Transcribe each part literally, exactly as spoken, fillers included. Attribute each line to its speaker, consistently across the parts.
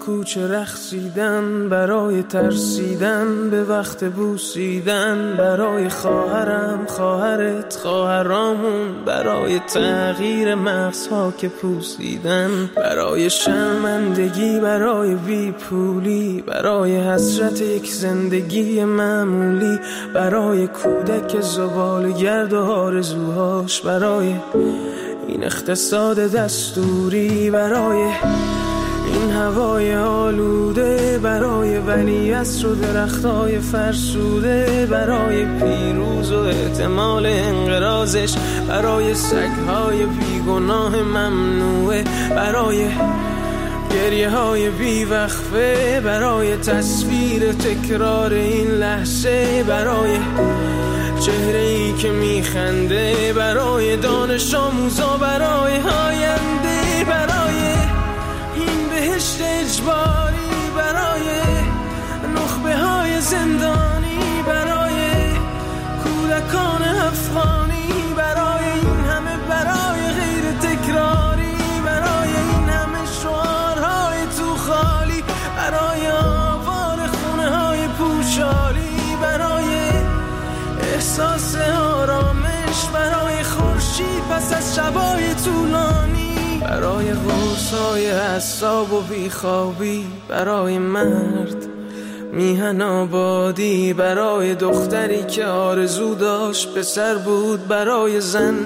Speaker 1: کوچه رقصیدن، برای ترسیدن به وقت بوسیدن، برای خواهرم خواهرت خواهرامون، برای تغییر مغزها که پوسیدن، برای شرمندگی برای بی پولی، برای حسرت یک زندگی معمولی، برای کودک زبال گرد و آرزوهاش، برای این اقتصاد دستوری، برای این هوای آلوده، برای ولیعصر و درختای فرسوده، برای پیروز و احتمال انقراضش، برای سگهای بیگناه ممنوعه، برای گریه های بی وقفه، برای تصویر تکرار این لحظه، برای چهره ای که میخنده، برای دانش آموزا، برای آینده، برای این بهشت اجباری، برای نخبه های زندانی، برای کودکان افغانی، برای این همه برای غیر تکراری، برای این همه شعارهای تو خالی، برای آوار خونه های پوشالی، برای احساس آرامش، برای خورشید پس از شبای طولانی، برای غوصای اعصاب و بیخوابی، برای مرد میهن آبادی، برای دختری که آرزو داشت پسر بود، برای زن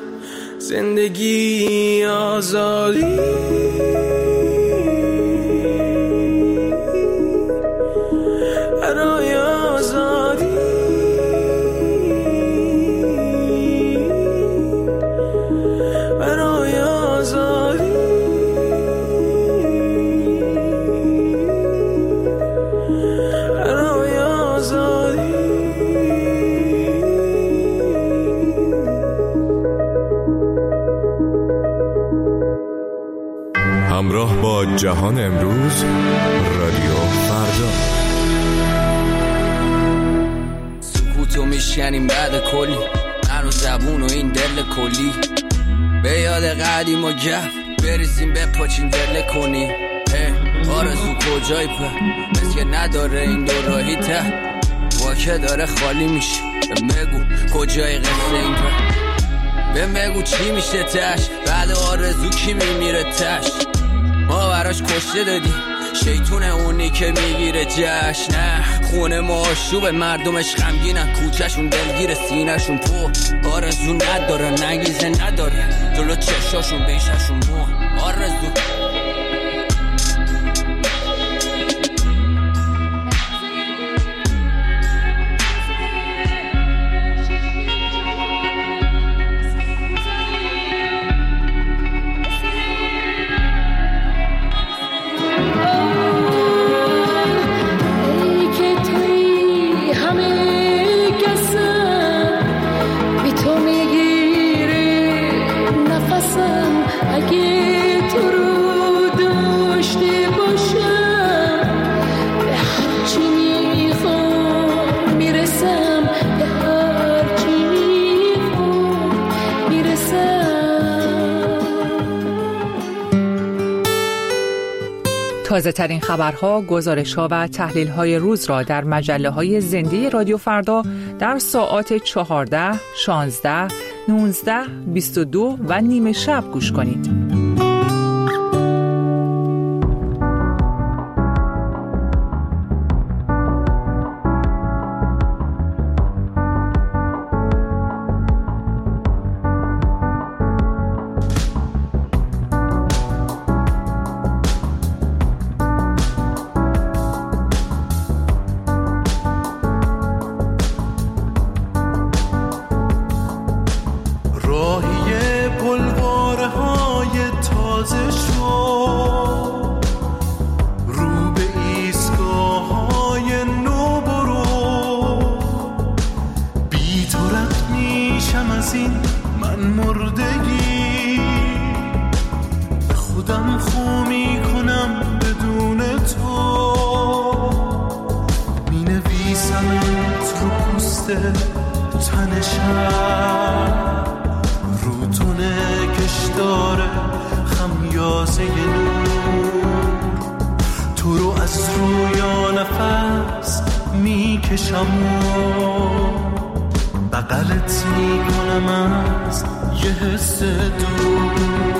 Speaker 1: زندگی آزادی، برای آزادی، برای آزادی، برای آزادی.
Speaker 2: همراه با جهان امروز، رادیو فردا.
Speaker 3: سکوتو میشکنیم بعد کلی، من و زبون و این دل کلی، به یاد قدیم و گف بریزیم بپاچیم دل کنی. آرزو کجای پر مثل که نداره این دو راهی ته، واکه داره خالی میشه، بگو کجای قصه این پر، بهم بگو چی میشه تش، بعد آرزو کی میمیره تش، ما براش کشته دادی شیطون اونی که میگیره جشن. نه خونه ما آشوب، مردمش غمگینن، کوچهشون دلگیر، سینهشون پر آرزو نداره، نگیزه نداره، جلو چشاشون بیششون بون آرزو.
Speaker 4: تازه ترین خبرها، گزارش‌ها و تحلیل‌های روز را در مجله‌های زنده رادیو فردا در ساعات چهارده، شانزده، نوزده، بیست و دو و نیمه شب گوش کنید.
Speaker 5: نفس رو یا نفس میکشم و بغلت میکنم از یه حس دور.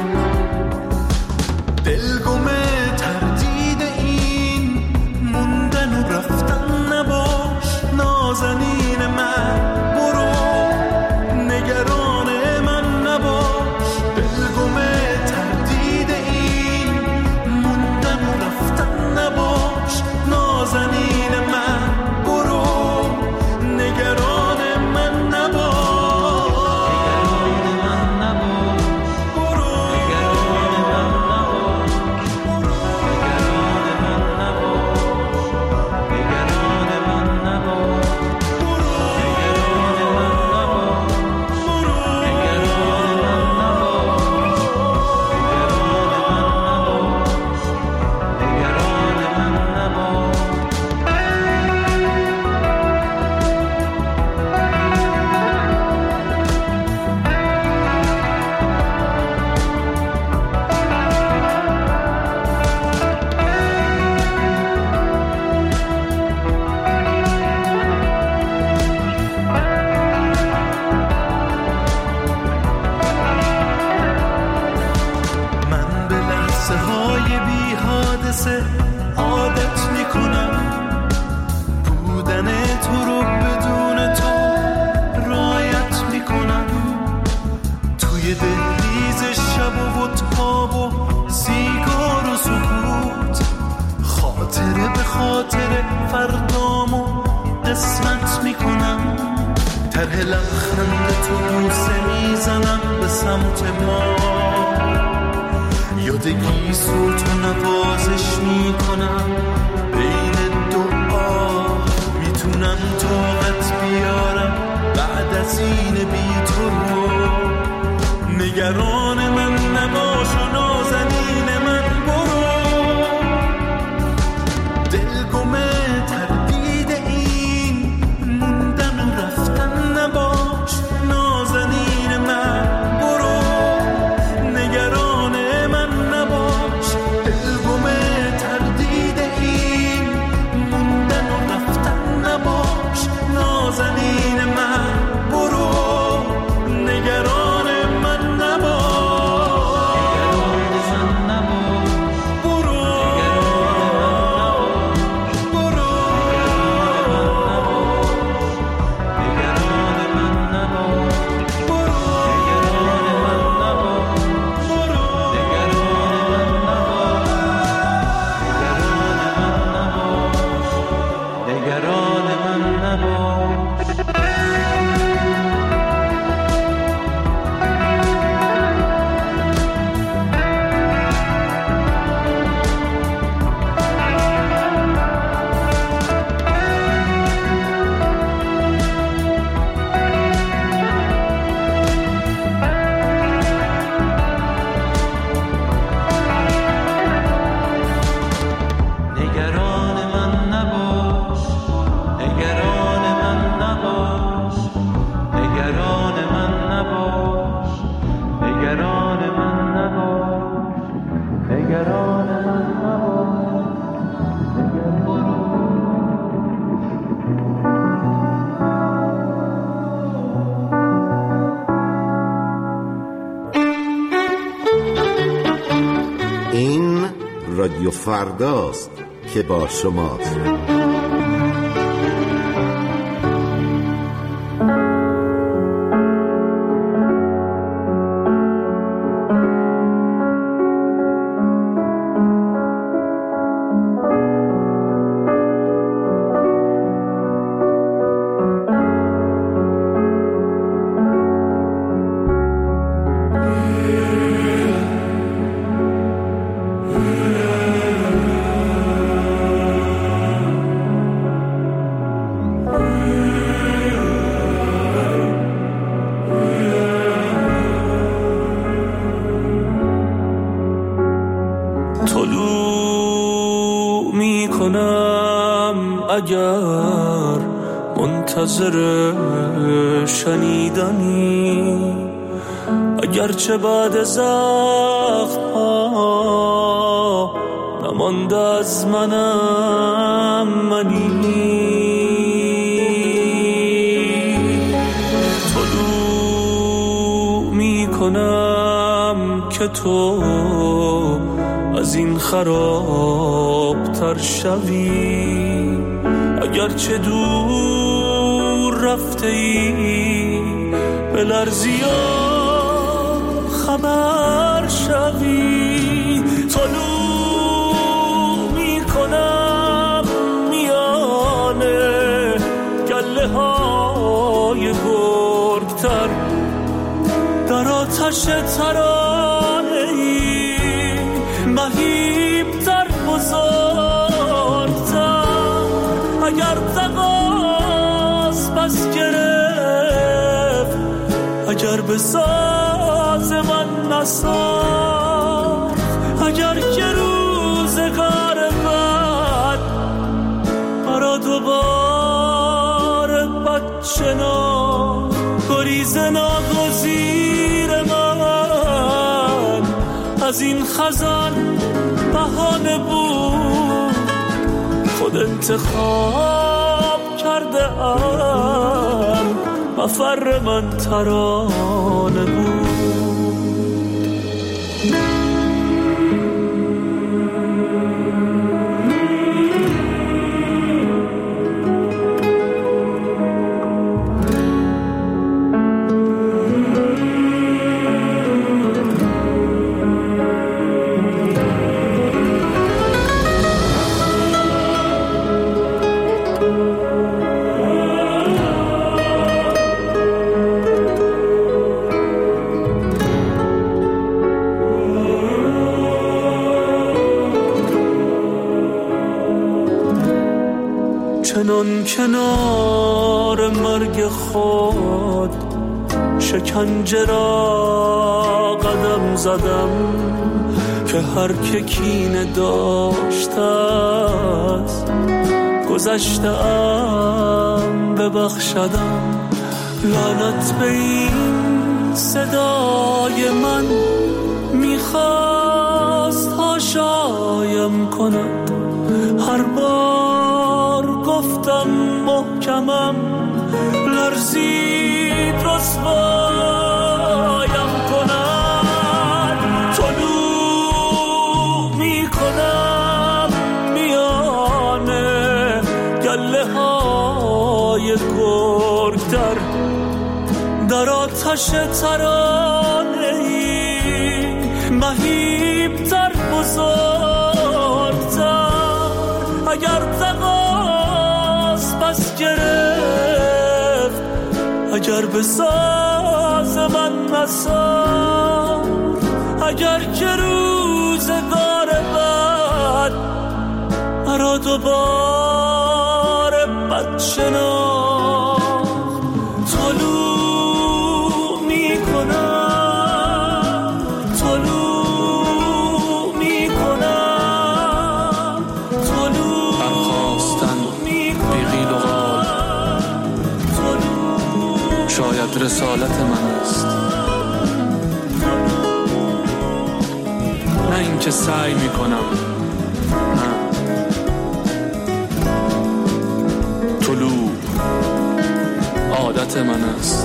Speaker 5: دلگمه تردید این موندن و رفتن نباش، نازنین من برو نگران من نباش. دلگمه تردید این موندن و رفتن نباش، نازنین من برو نگران من نباش. عادت میکنم بودن تو رو بدون تو رایت میکنم. توی دهلیز شب و تاب و سیگار و سکوت، خاطره به خاطره فردامو قسمت میکنم. طرح لبخند تو بوسه میزنم به سمت ما، یادگی صوت و نوازش میکنم بین دعا. میتونم طاقت بیارم بعد از این بی تو رو. نگران من نباش و نازنین من برو. دلگمه تردید این موندن و رفتن نباش، نازنین من برو نگران من نباش. دلگمه تردید این موندن و رفتن نباش، نازنین من برو نگران من نباش.
Speaker 6: این رادیو فرداست که با شماست.
Speaker 1: اگر منتظر شنیدنی، اگرچه بعد زخم ها مانده از منم منی. طلوع می کنم که تو از این خراب تر شوی، اگرچه دور رفته ای به لرزی خبر شوی. طلوع می کنم میانه گله های گرگتر، در آتش ترانه ای مهیبتر بزرگتر. اگر تقاس پس گرفت، اگر به ساز من نساخت، اگر که روزگار بد مرا دوباره بد شناخت، گریز ناگزیر من از این خزان بهانه بود، خود انتخاب کرده ام مفر من ترانه بود. چنان کنار مرگ خود شکنجه را قدم زدم، که هر که کینه داشته است گذشته ام ببخشدم. لعنت به این صدای من میخواست هاشایم کند، هر بار گفتم محکمم لرزید رسوایم کند. طلوع می کنم میانه گله های گرگتر، در آتش ترانه ای مهیبتر بزرگتر. اگر تقاس پس گرفت، اگر به ساز من نساخت، اگر که روزگار بد مرا دوباره بد شناخت، طلوع می کنم، طلوع می کنم، طلوع
Speaker 7: برخواستن بیغیل و غال شاید رسالت من است، نه اینکه سعی می کنم، نه. طلوع عادت من است.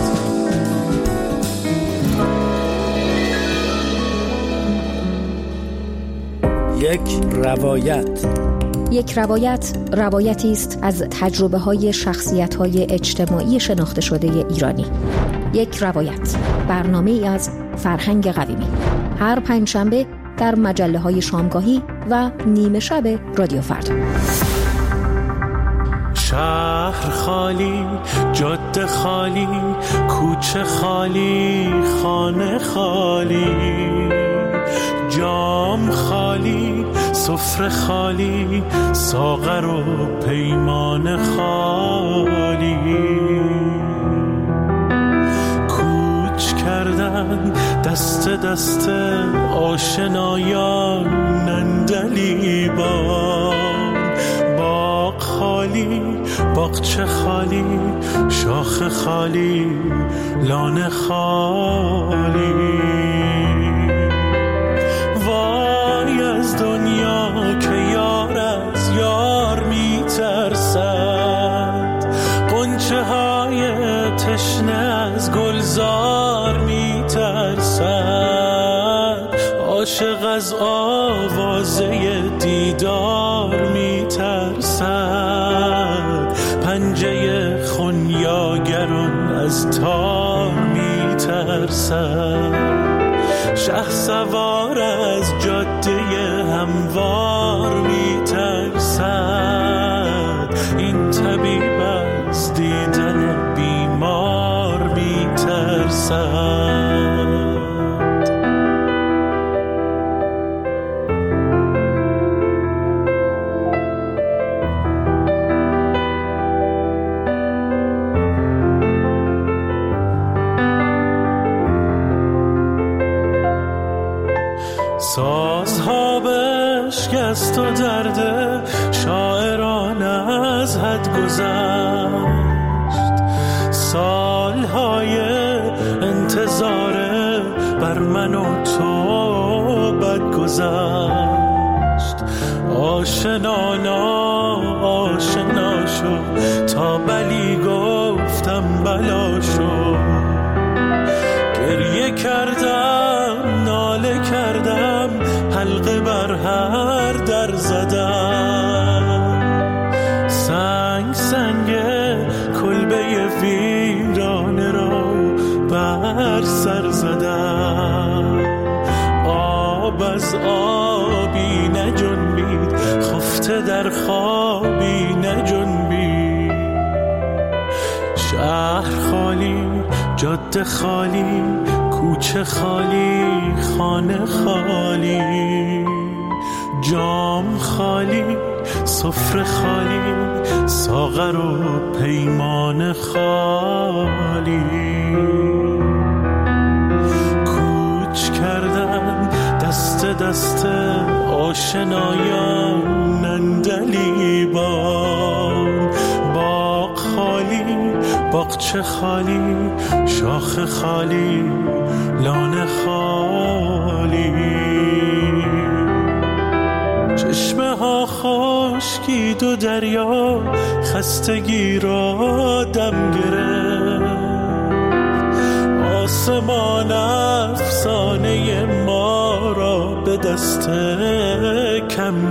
Speaker 8: یک روایت.
Speaker 9: یک روایت روایتی است از تجربه‌های شخصیت‌های اجتماعی شناخته شده ایرانی. یک روایت، برنامه‌ای از فرهنگ قویمی، هر پنجشنبه در مجله‌های شامگاهی و نیمه شب رادیو فردا.
Speaker 5: شهر خالی، جاده خالی، کوچه خالی، خانه خالی، جام خالی، سفره خالی، ساغر و پیمان خالی. کوچ کردن دست دست آشنایان نندلیبان، باغ خالی، باغچه خالی، شاخ خالی، لانه خالی. وای از دنیا که از گلزار میترسد، عاشق از آوازه دیدار میترسد، پنجه خونیاگران از تار میترسد، شه سوار از جاده هموار میترسد، این طبیب از دیدن بیمار میترسد. سازها بشکست و درد شاعران از حد گذشت، سالهای انتظار بر من و تو بد گذشت، آشنا نا آشنا شو تا بلی گفتم بلا شو، گریه کردم ناله کردم حلقه بر هر در زدم، سنگ سنگ کلبه ویرانه را بر سر زدم، آب از آبی نجنبید خفته در خوابی نجنبید، شهر خالی جاده خالی کوچه خالی خانه خالی، جام خالی سفره خالی ساغر و پیمان خالی، کوچ کردن دست دست آشنایان نندلیبان، باغ خالی باغچه خالی شاخ خالی لانه خالی، چشمه ها خشکید و دریا خستگی را دم گرفت، آسمان افسانه ما را به دست کم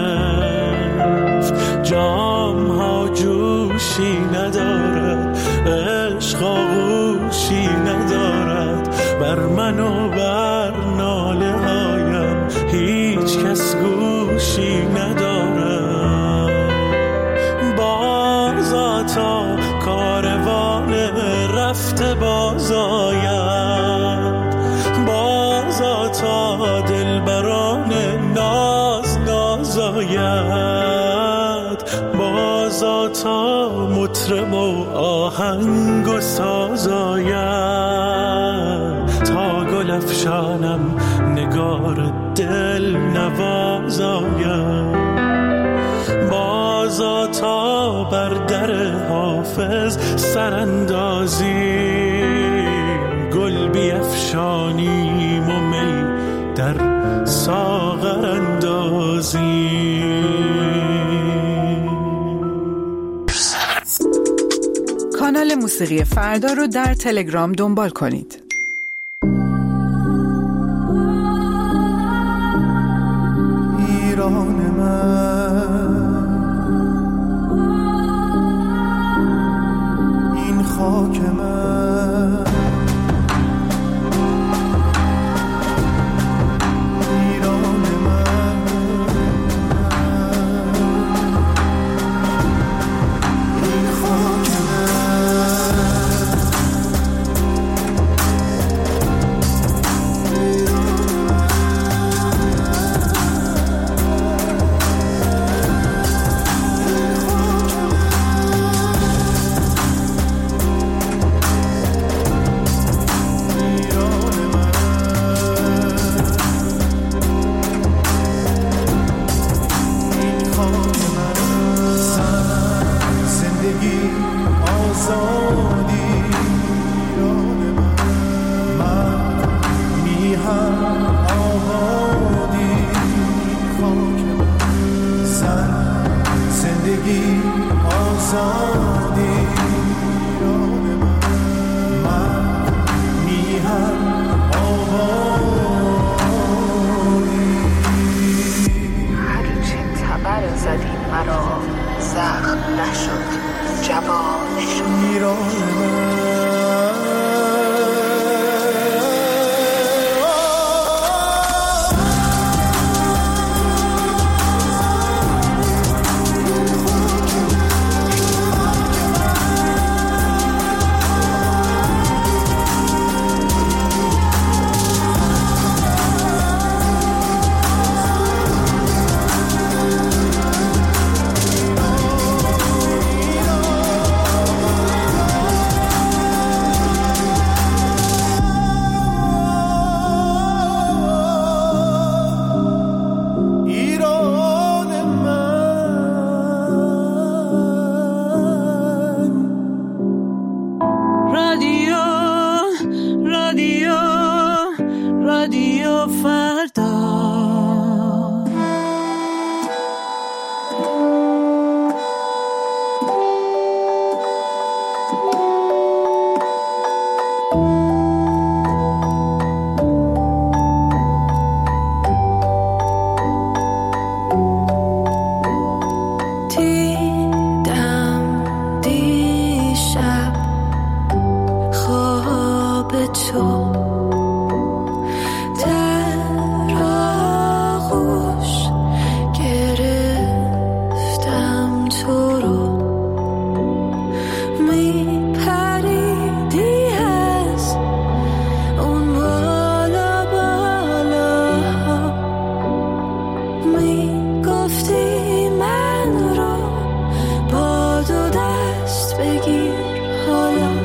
Speaker 5: گرفت، جام ها جوشی ندارد عشق آغوشی ندارد، بر من و بر ناله هایم هیچ کس گوشی ندارد، بازا تا کاروان رفته باز آید، بازا تا دلبران ناز ناز آید، بازا تا مطرب و آهنگ و ساز آید، تا گل افشانم نگار دل نواز آید، بازا تا بر در حافظ سراندازیم، گل بیفشانیم و می در ساغر اندازیم.
Speaker 4: کانال موسیقی فردا رو در تلگرام دنبال کنید.
Speaker 10: ایران من، این خاک من، ایران من، این خاک زندگی آزادی ایران من، کنار تو در آغوش گرفتم تو رو میپریدی از اون بالا بالا میگفتی من رو با دو دست بگیر حالا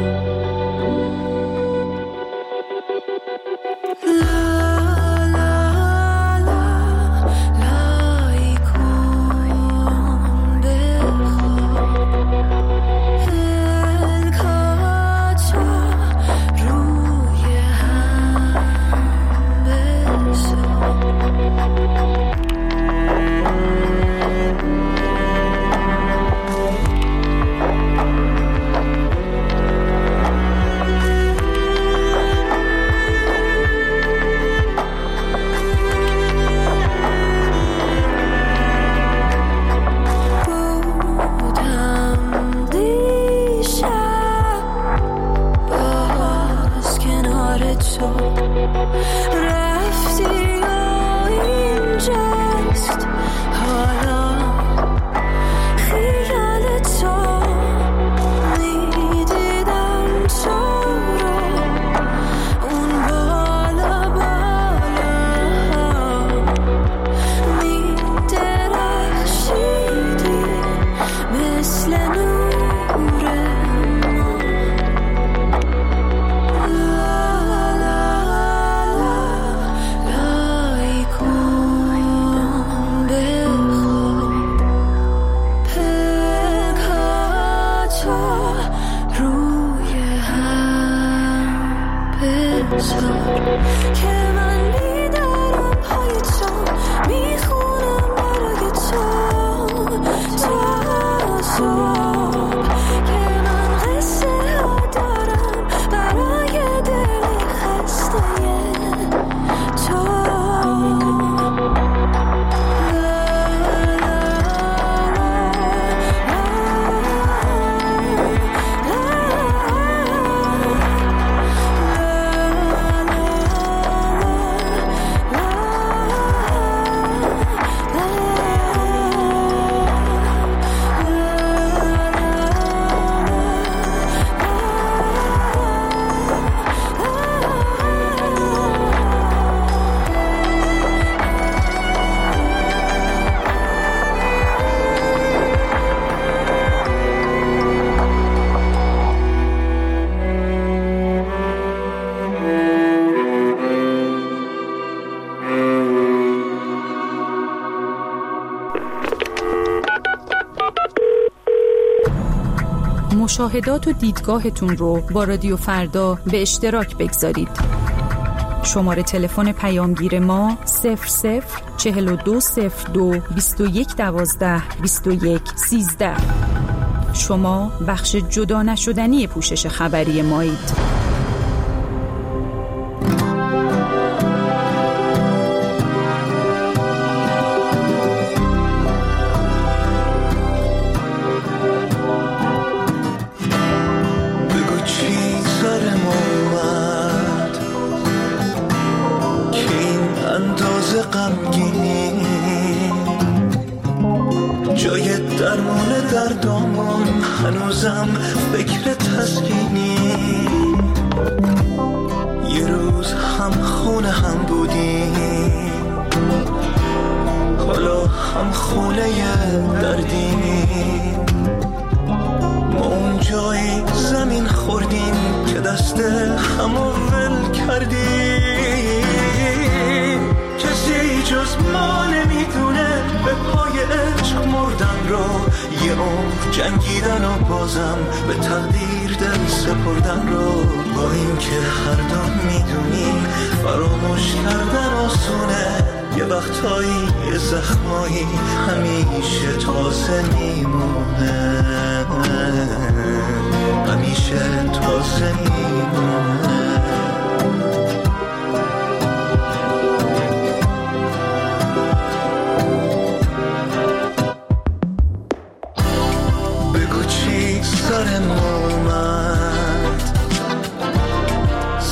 Speaker 11: مشاهدات و دیدگاهتون رو با رادیو فردا به اشتراک بگذارید. شماره تلفن پیامگیر ما صفر صفر چهل و دو صفر دو بیست و یک دوازده بیست و یک سیزده. شما بخش جدا نشدنی پوشش خبری مایید.
Speaker 10: جنگیدن و بازم به تقدیر دل سپردن رو، با این که هر دو میدونی فراموش کردن آسونه، یه وقتایی یه زخمایی همیشه تازه میمونه، همیشه تازه میمونه.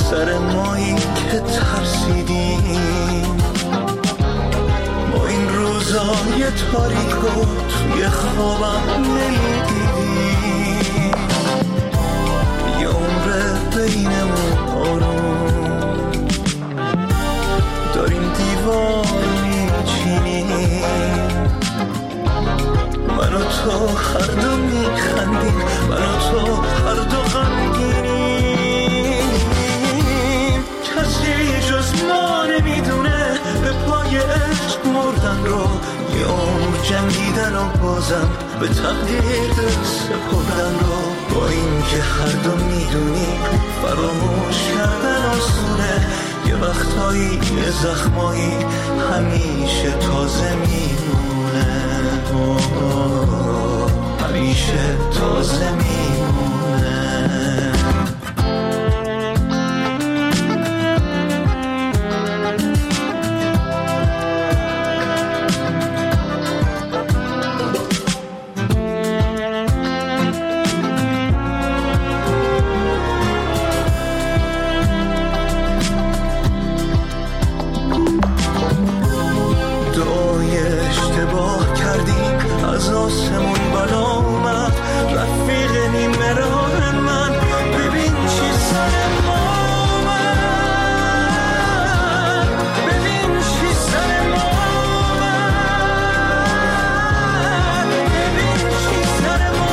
Speaker 10: سر مایی که ترسیدیم، ما این روزای تاریکو توی خوابم نمیدیدیم. یه عمر بینمون آروم داریم دیوار میچینیم، من و تو هر دو میخندیم، من و تو هر دو غمگینیم. کسی جز ما نمیدونه به پای عشق مردن رو، یه عمر جنگیدن و بازم به تقدیر سپردن رو. با این که هر دو میدونیم فراموش کردن آسونه، یه وقتایی یه زخمایی همیشه تازه میمونه، همیشه تازه میمونه. از آسمون بالا اومد رفیق نیمه راه من، ببین چی سر ما اومد، ببین چی سر ما اومد، ببین چی سر ما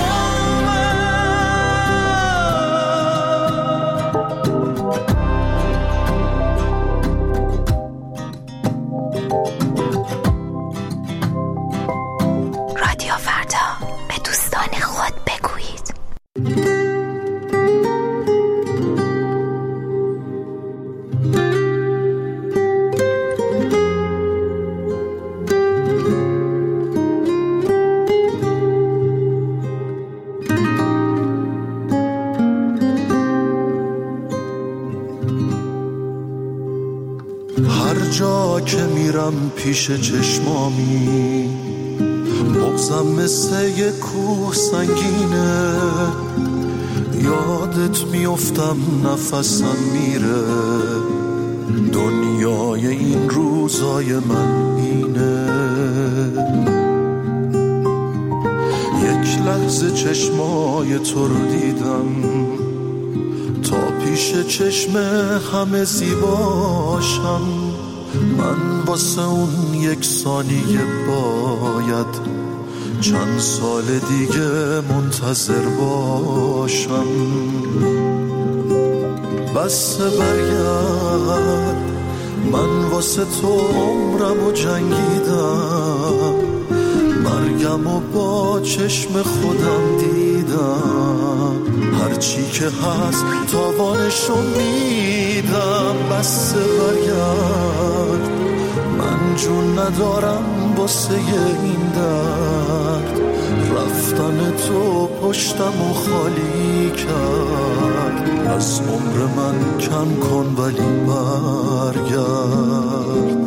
Speaker 12: رادیو فردا، به دوستان خود بگویید.
Speaker 13: هر جا که میرم پیش چشمامی، بغضم مثل یه کوه سنگینه، یادت میافتم نفسم میره، دنیای این روزای من اینه. یک لحظه چشمای تو رو دیدم تا پیش چشم همه زیباشم، من واسه اون یک ثانیه باید چند سال دیگه منتظر باشم. بس برگرد، من واسه تو عمرم و جنگیدم، مرگم و با چشم خودم دیدم، هرچی که هست تاوانشو میدم. بس برگرد، من جون ندارم واسه این درد، رفتن تو پشتم و خالی کرد، از عمر من کم کن ولی برگرد.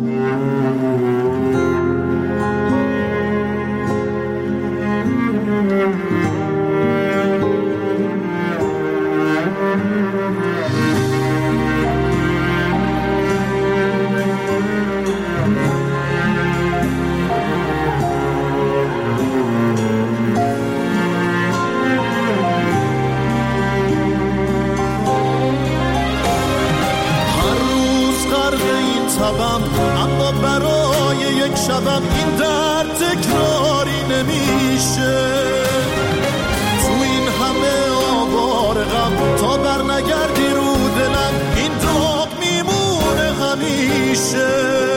Speaker 13: اما برای یک شبم این درد تکراری نمیشه، تو این همه آوار غم تا بر نگردی رو دلم این داغ میمونه همیشه.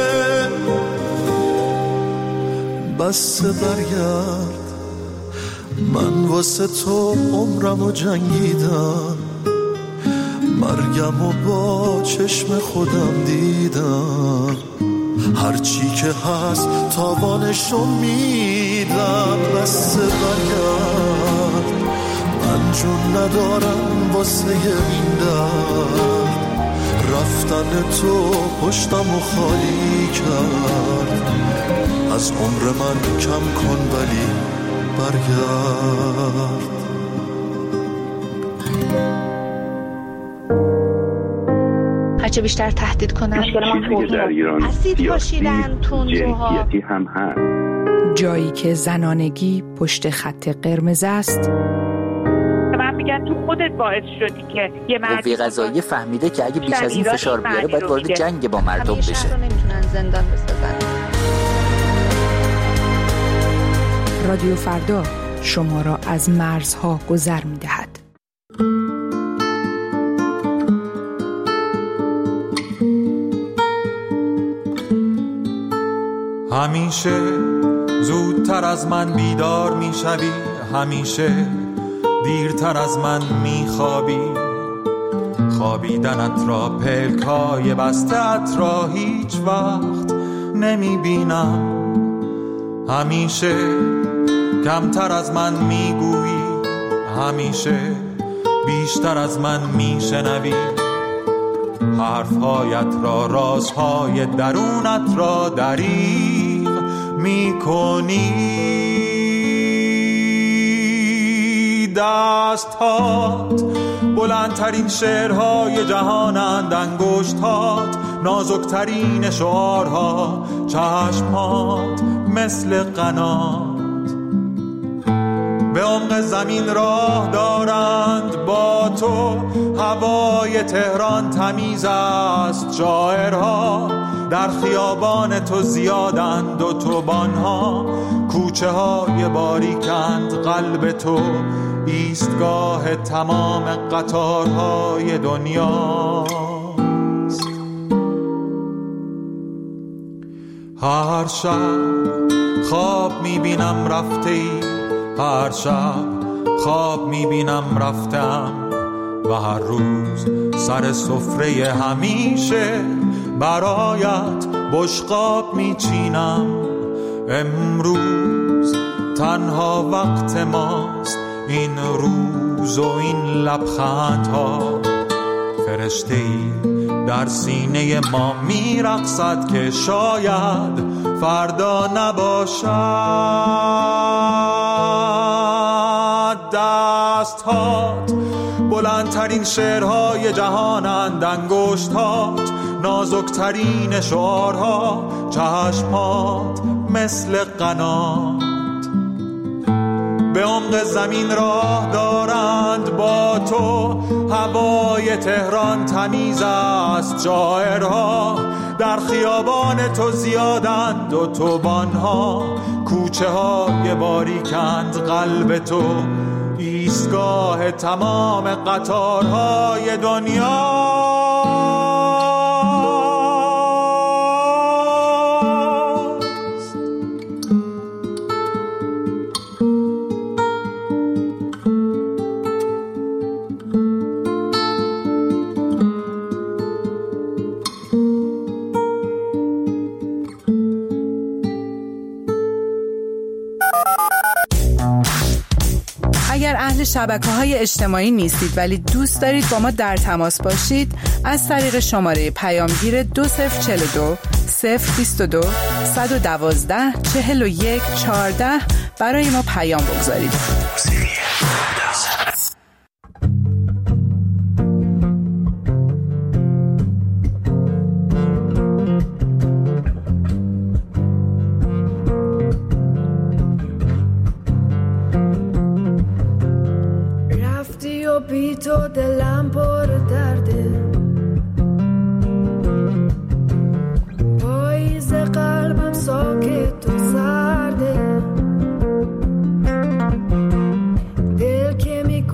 Speaker 13: بس برگرد، من واسه تو عمرم و جنگیدم، مرگم و با چشم خودم دیدم، هرچی که هست تاوانشو میدم. بس برگرد، من جون ندارم واسه این درد، رفتن تو پشتم و خالی کرد، از عمر من کم کن ولی برگرد.
Speaker 14: هرچه بیشتر تهدید کنن
Speaker 15: مشکل ما توهین در ایران
Speaker 14: اسید پاشیدن تندروها
Speaker 15: جنسیتی هم هست.
Speaker 11: جایی که زنانگی پشت خط قرمز است.
Speaker 16: من میگن تو خودت باعث شدی که یه مرد
Speaker 17: قوه قضاییه فهمیده که اگه بیش از این فشار بیاره باید وارد جنگ با مردم بشه.
Speaker 14: همیشه نمیتونن زندان بسازن.
Speaker 11: رادیو فردا شما را از مرزها گذر می‌دهد.
Speaker 18: همیشه زودتر از من بیدار میشوی، همیشه دیرتر از من میخوابی. خوابیدنت را پلکای بسته‌ات را هیچ وقت نمیبینم. همیشه کمتر از من میگویی، همیشه بیشتر از من میشنوی. حرفهایت را، رازهای درونت را دریغ میکنی. دستهات بلندترین شعرهای جهانند، انگشتات نازکترین شعارها، چشمات مثل قنات به عمق زمین راه دارند. با تو هوای تهران تمیز است، شاعرها در خیابان تو زیادند، و توبانها کوچه های باریکند. قلب تو ایستگاه تمام قطارهای دنیاست. هر شب خواب میبینم رفته ای، هر شب خواب میبینم رفتم، و هر روز سر سفره همیشه برایت بشقاب میچینم. امروز تنها وقت ماست، این روز و این لبخندها. فرشته‌ای در سینه ما میرقصد که شاید فردا نباشد. دستهات بلندترین شعرهای جهانند، انگشتات نازکترین شعارها، چشمات مثل قنات به عمق زمین راه دارند. با تو هوای تهران تمیز است، شاعرها در خیابان تو زیادند، و توبانها کوچه های باریکند. قلب تو ایستگاه تمام قطارهای دنیا.
Speaker 19: اگر اهل شبکه‌های اجتماعی نیستید ولی دوست دارید با ما در تماس باشید، از طریق شماره پیامگیر دو صفر چهل و دو صفر بیست و دو صد و دوازده چهل و یک چهارده برای ما پیام بگذارید.
Speaker 20: بی تو دلم پر درده، پاییز قلبم ساکت و سرده، دل که می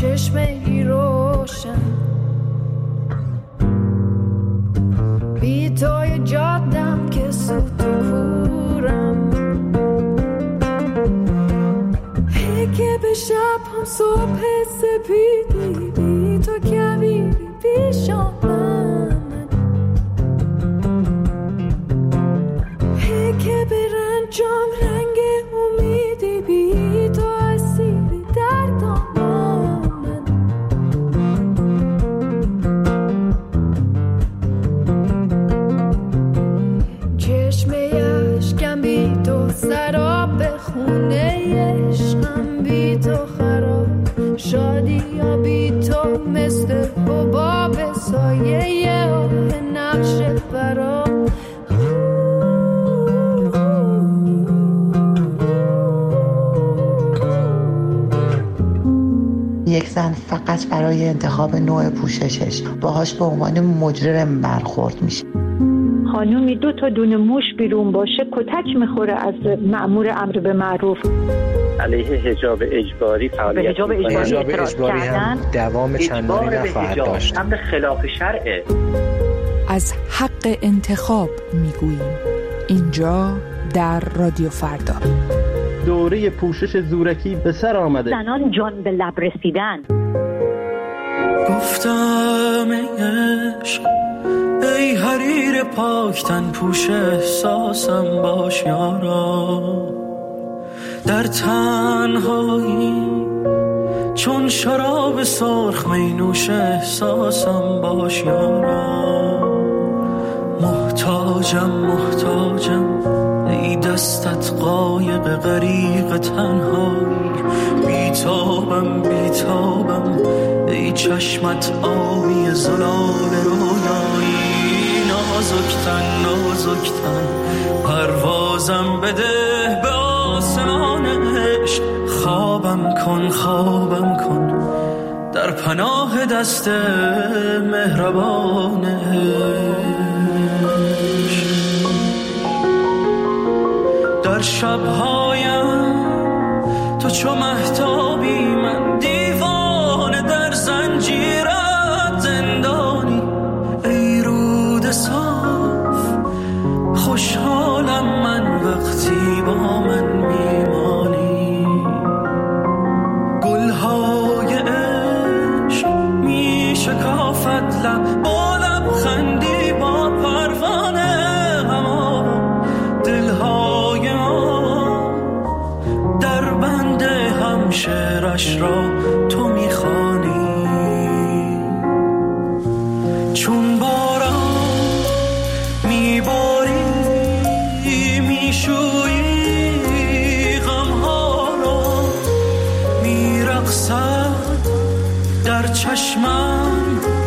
Speaker 20: چشمه روشن بی توی جادم که سوت و کورم هی که به شب هم صبح سپیدی بی تو کبیری پیشانم هی که به رنجام رنگ امیدی بی تو اسیری در دامن چشمه عشقم بی تو سراب خونه عشقم بی تو خراب شادی یا بی تو مثل حباب سایه آه نقش برام
Speaker 15: یک زن فقط برای انتخاب نوع پوششش باهاش به عنوان مجرم برخورد میشه.
Speaker 21: خانومی دو تا دونه موش بیرون باشه کتک میخوره از مأمور امر به معروف.
Speaker 22: علیه حجاب اجباری فعالیت
Speaker 21: حجاب اجباری,
Speaker 22: حجاب
Speaker 21: اجباری هم
Speaker 22: دوام چندانی نخواهد داشت. امر خلاف شرعه.
Speaker 4: از حق انتخاب میگوییم اینجا در رادیو فردا.
Speaker 22: دوره پوشش زورکی به سر آمده.
Speaker 21: زنان جان به لب رسیدن.
Speaker 1: گفتم ای عشق ای حریر پاکتن پوش احساسم باش یارا در تنهایی چون شراب سرخ می نوش احساسم باش یارا محتاجم محتاجم ای دستت قایق غریق تنهایی بیتابم بیتابم ای چشمت آبی زلال رویایی نازکتن نازکتن پروازم بده به آسمان عشق خوابم کن خوابم کن در پناه دست مهربان عشق در شبهایم تو چو مهتابی من دیوانه در زنجیرت زندانی ای رود صاف خوشحالم من وقتی با من میمانی گلهای عشق میشکافد لب با لبخندی با پروانه هما دلهای ما در بند هم شعرش را تو میخوانی چون باران میباری میشویی غمها را میرقصد در چشمم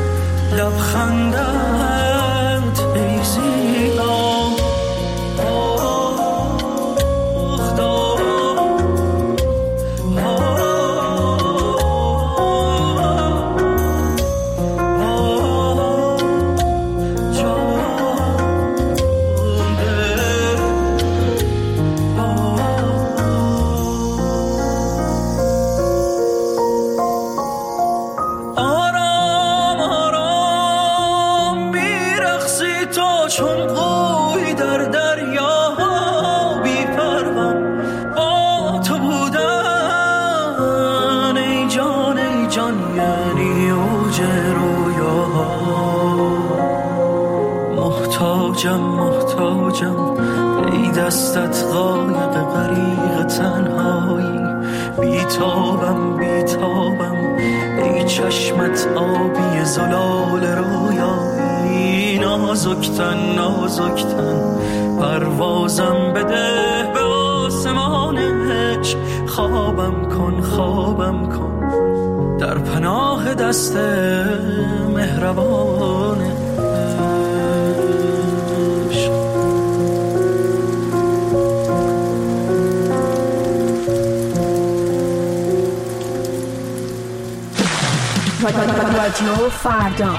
Speaker 1: لبخندت ای زیبا محتاجم محتاجم ای دستت قایق غریق تنهایی بیتابم بیتابم ای چشمت آبی زلال رویایی نازکتن نازکتن پروازم بده به آسمان عشق خوابم کن خوابم کن در پناه دست مهربان
Speaker 9: رادیو فردا.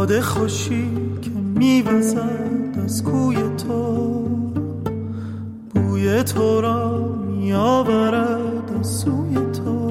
Speaker 5: باد خوشی که میوزد از کوی تو، بوی تو را میآورد از سوی تو.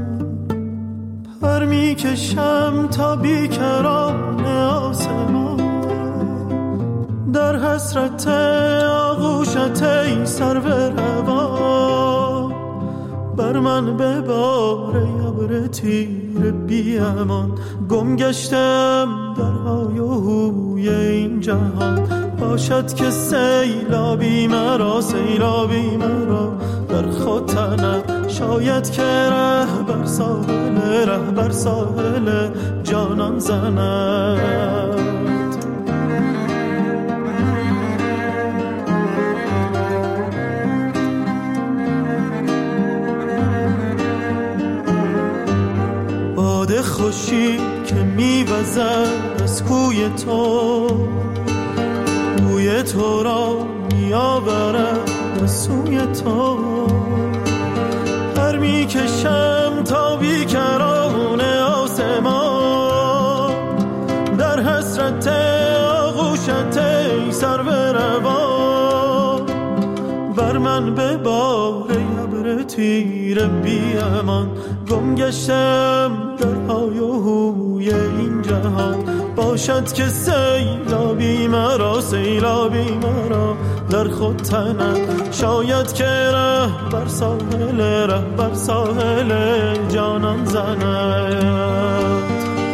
Speaker 5: پر میکشم تا بیکران آسمان، در حسرت آغوشت ای سرو روان. بر من ببار ابر تیر بی امان، گم گشتم در های و هوی این جهان. باشد که سیلابی مرا سیلابی مرا در خود تند، شاید که ره بر ساحل ره بر ساحل جانان زند. باد خوشی که میوزد از کوی تو، بوی تو را میآورد از سوی تو. پر میکشم تا بیکران آسمان، در حسرت آغوشت ای سرو روان. بر من ببار ابر تیر بی امان، گم گشتم در های و هوی این جهان. باشد که سیلابی مرا سیلابی مرا در خود تند، شاید که ره بر ساحل ره بر ساحل جانان زند.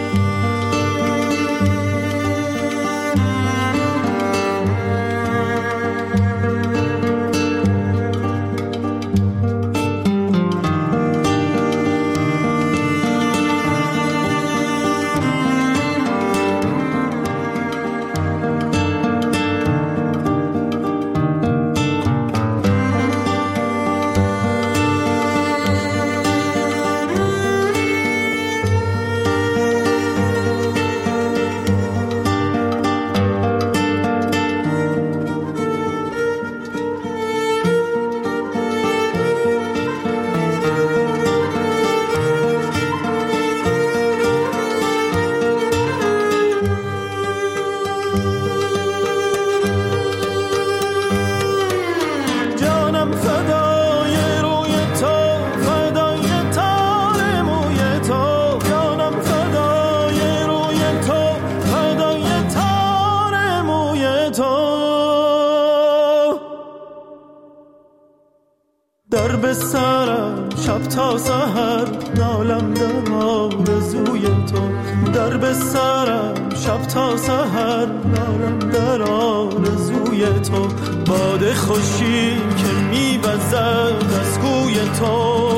Speaker 5: در به سرم شب تا سحر نالم در آرزوی تو. در به سرم شب تا سحر نالم در آرزوی تو. باد خوشی که میوزد از کوی تو،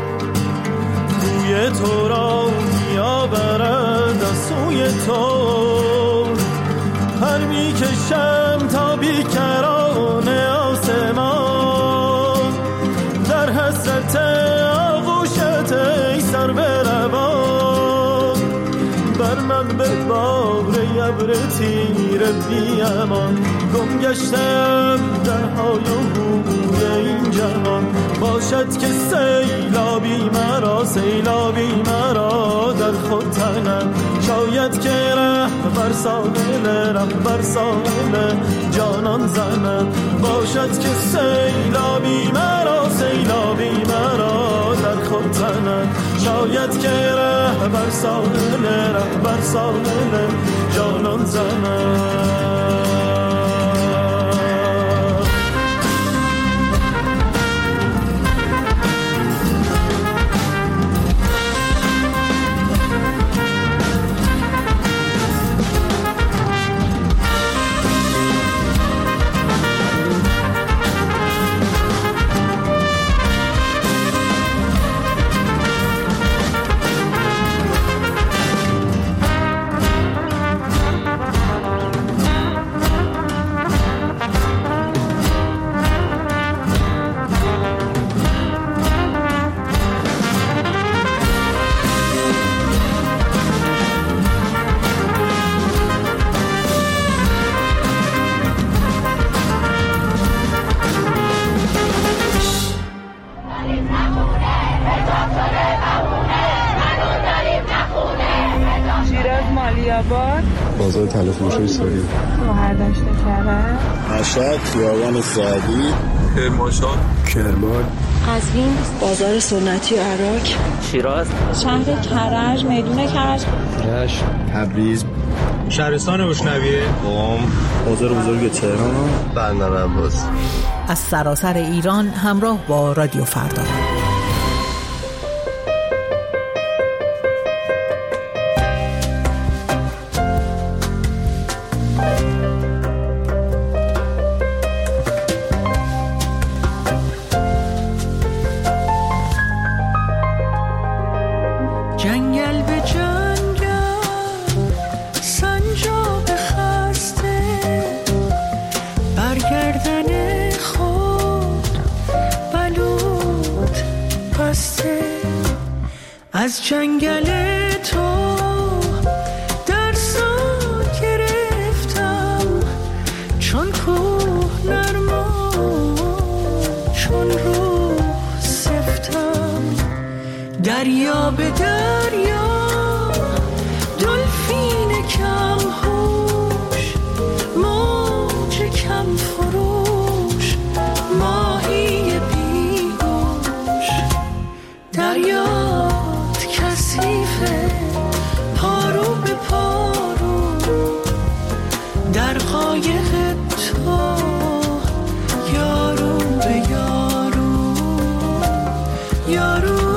Speaker 5: بوی تو را میآورد از سوی تو. پر میکشم تا بیکران آسمان، در حسرت آغوشت ای سرو روان. بر من ببار ابر تیر بی امان، گم گشتم در های و هوی این جهان. باشد که سیلابی مرا سیلابی مرا در خود تند، شاید که ره بر ساحل ره بر ساحل جانان زند. باشد که سیلابی مرا سیلابی مرا در خود تند، شاید که ره بر ساحل ره بر ساحل جانان زند.
Speaker 16: شیراز مالیاباد،
Speaker 2: بازار تلفروشی سوری،
Speaker 16: شهرداشت کرد،
Speaker 2: مشهد خیابان سعدی،
Speaker 7: کرمانشاه،
Speaker 2: کرمان،
Speaker 3: قزوین بازار سنتی عراق،
Speaker 17: شیراز،
Speaker 3: شهر کرج میدون کرج،
Speaker 2: رشت، تبریز،
Speaker 18: شهرستان بوشنویه،
Speaker 2: قم، بازار بزرگ تهران، بندر عباس.
Speaker 23: از سراسر ایران همراه با رادیو فردا.
Speaker 1: جنگل به جنگل سنجاب خسته برگردن خود بلود بسته از جنگل تو درسان گرفتم چون کوه نرما چون روح سفتم دریا به دریا دلفین کم هوش موج کم فروش ماهی بیگوش دریات کثیفه پارو به پارو در قایق تو یارو به یارو یارو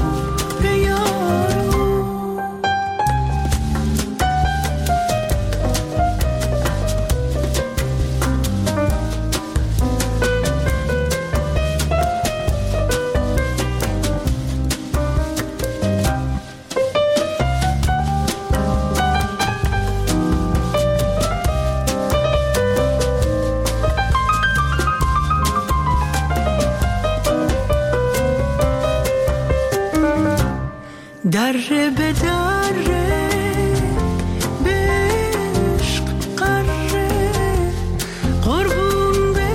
Speaker 1: دره به دره به عشق قره قربون به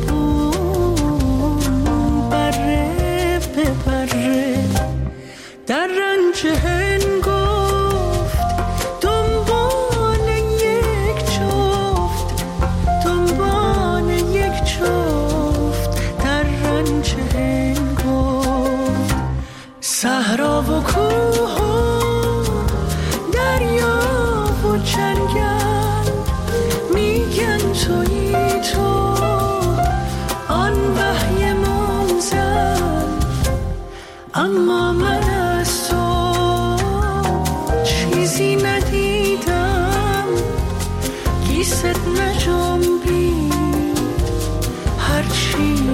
Speaker 1: قربون بره به بره در رنج هنگفت دنبال یک جفت دنبال یک جفت در رنج هنگفت صحرا و کوه اما من از تو چیزی ندیدم گیست نجنبید هرچی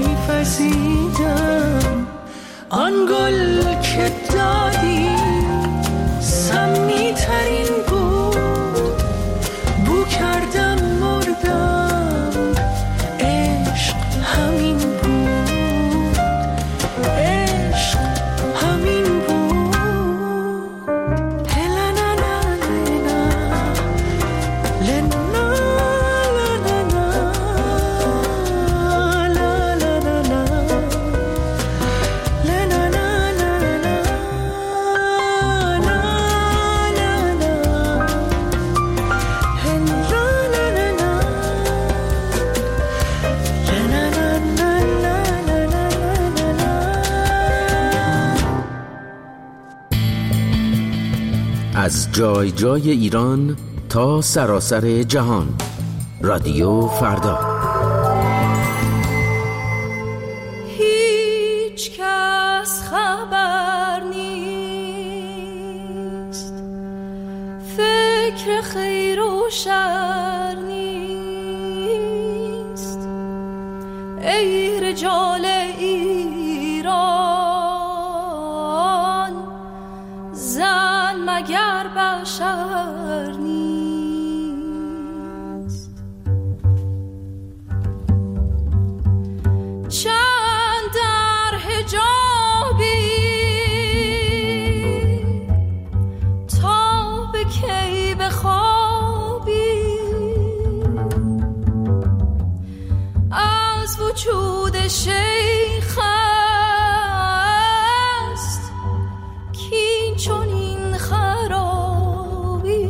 Speaker 1: وزیدم آن گل که دادی سمی ترین بود بو کردم مردم عشق همین بود
Speaker 24: از جای جای ایران تا سراسر جهان، رادیو فردا.
Speaker 20: هیچ کس خبر نیست فکر خیر و شر نیست ای رجال ایران زن مگر بشر نیست چند در حجابی تا به کی بخوابی از وجود شیخ است کین چون این خرابی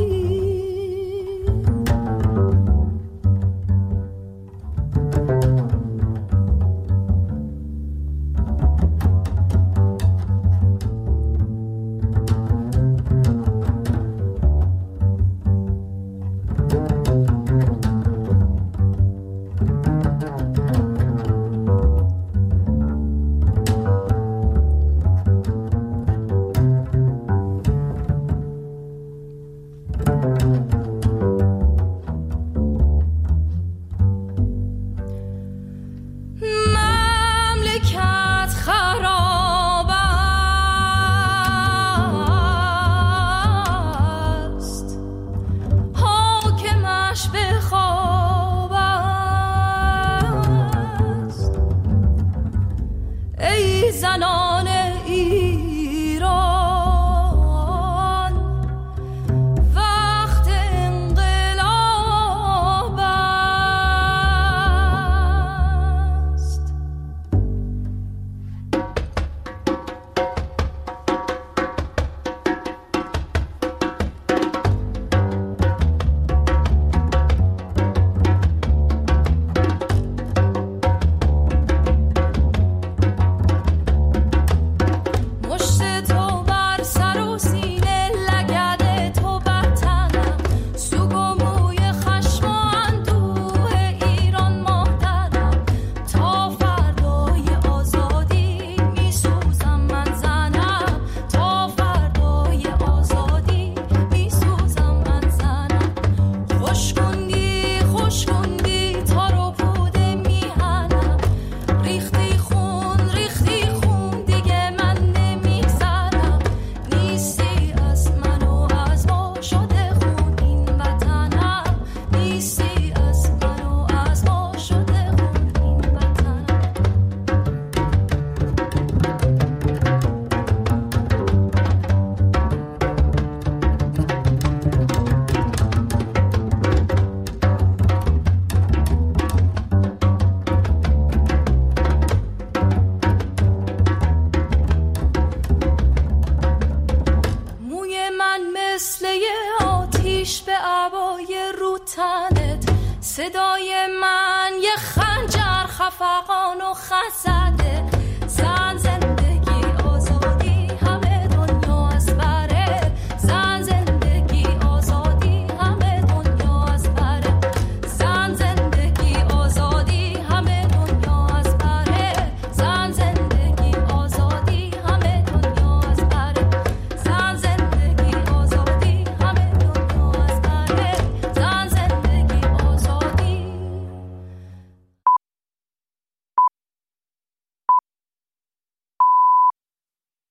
Speaker 20: صدای من یه خنجر خفقان و خسده